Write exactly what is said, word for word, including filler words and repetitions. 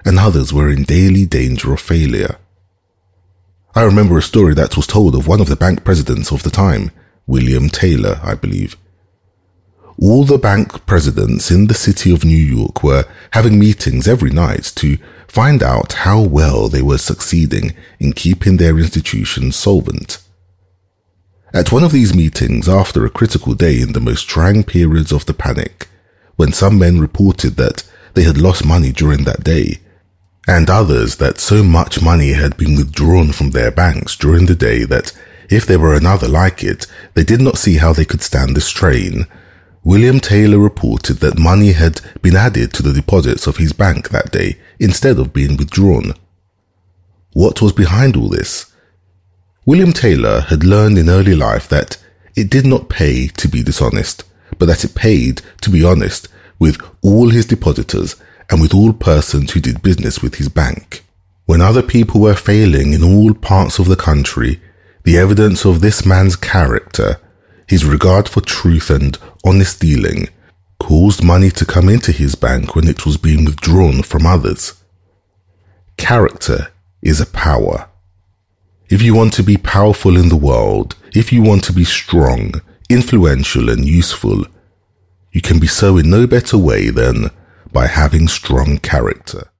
and others were in daily danger of failure. I remember a story that was told of one of the bank presidents of the time, William Taylor, I believe. All the bank presidents in the city of New York were having meetings every night to find out how well they were succeeding in keeping their institutions solvent. At one of these meetings, after a critical day in the most trying periods of the panic, when some men reported that they had lost money during that day, and others that so much money had been withdrawn from their banks during the day that if there were another like it, they did not see how they could stand the strain, William Taylor reported that money had been added to the deposits of his bank that day instead of being withdrawn. What was behind all this? William Taylor had learned in early life that it did not pay to be dishonest, but that it paid to be honest with all his depositors and with all persons who did business with his bank. When other people were failing in all parts of the country, the evidence of this man's character, his regard for truth and honest dealing, caused money to come into his bank when it was being withdrawn from others. Character is a power. If you want to be powerful in the world, if you want to be strong, influential and useful, you can be so in no better way than by having strong character.